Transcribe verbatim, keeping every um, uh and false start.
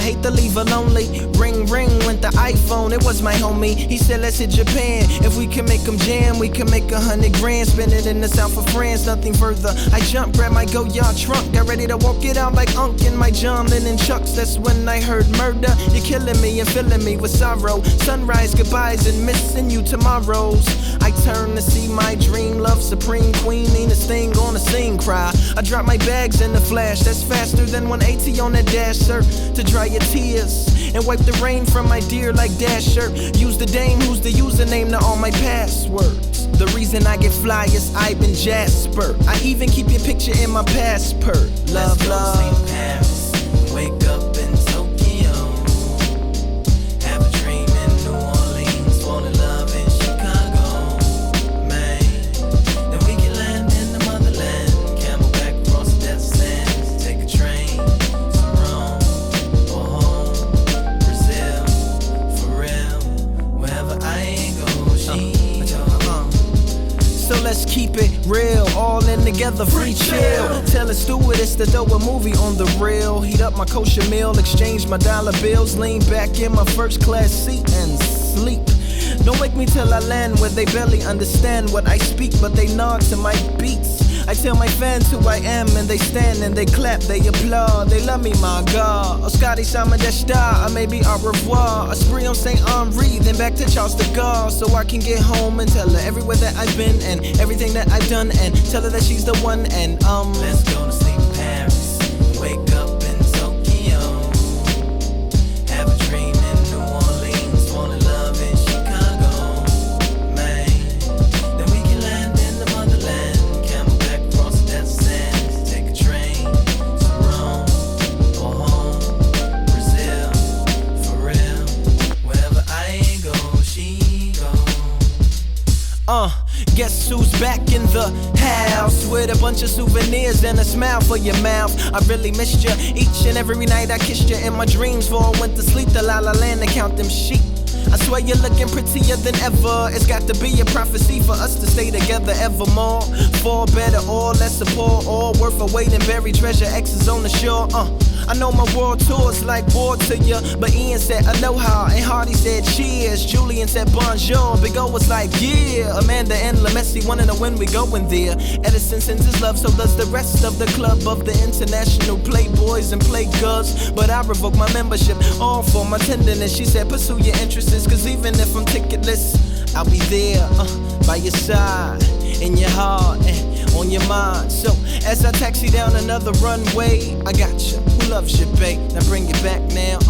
hate to leave her lonely. Ring, ring went the iPhone, it was my homie. He said let's hit Japan. If we can make them jam, we can make a hundred grand. Spend it in the south of France, nothing further. I jumped, grabbed my go-yard trunk, got ready to walk it out like Unc in my John Lennon chucks. That's when I heard murder. You're killing me and filling me with sorrow. Sunrise goodbyes and missing you tomorrows. I turn to see my dream love supreme queen. Nina's thing on the scene cry. I drop my bags in the flash. That's faster than one eighty on that dash, sir. To dry your tears and wipe the rain from my dear like Dasher. Use the dame who's the username to all my passwords. The reason I get fly is Ivan Jasper. I even keep your picture in my passport. Love, Let's love. go Saint Paris, wake up in Tokyo. Have a dream in New Orleans, fall in love in Chicago, man. Then we can land in the motherland, camelback across the desert sands, take a train to Rome or home, Brazil, for real. Wherever I go, she So let's keep it real, all in together, free chill. Tell a stewardess to throw a movie on the reel. Heat up my kosher meal, exchange my dollar bills, lean back in my first class seat and sleep. Don't wake me till I land where they barely understand what I speak, but they nod to my beats. I tell my fans who I am and they stand and they clap, they applaud, they love me, my God. Oh, Scotty Sama de Star, or maybe au revoir. A spree on Saint Henri, then back to Charles de Gaulle, so I can get home and tell her everywhere that I've been and everything that I've done, and tell her that she's the one. And um, let's go to sleep in Paris, wake up in Tokyo. Have a dream in New Orleans, fall in love in Chicago, man. Then we can land in the motherland, camelback across the desert sands, take a train to Rome or home, Brazil, for real. Wherever I go, she go. Uh, guess who's back in the house with a bunch of souvenirs and a smile for your mouth. I really missed you each and every night I kissed you in my dreams before I went to sleep. The La La Land to count them sheep. I swear you're looking prettier than ever. It's got to be a prophecy for us to stay together evermore. For better or lesser, poor or worth a weight in buried treasure. X's on the shore. Uh, I know my world tour's like war to you, but Ian said aloha and Hardy said cheers. Julian said bonjour. Big O was like yeah. Amanda and LaMessi wanna know when we going there. Edison sends his love, so does the rest of the club of the international playboys and playgirls. But I revoke my membership, all for my tenderness. She said pursue your interests, cause even if I'm ticketless, I'll be there uh, by your side, in your heart and on your mind. So as I taxi down another runway, I got you. Who loves you, babe? Now bring it back now.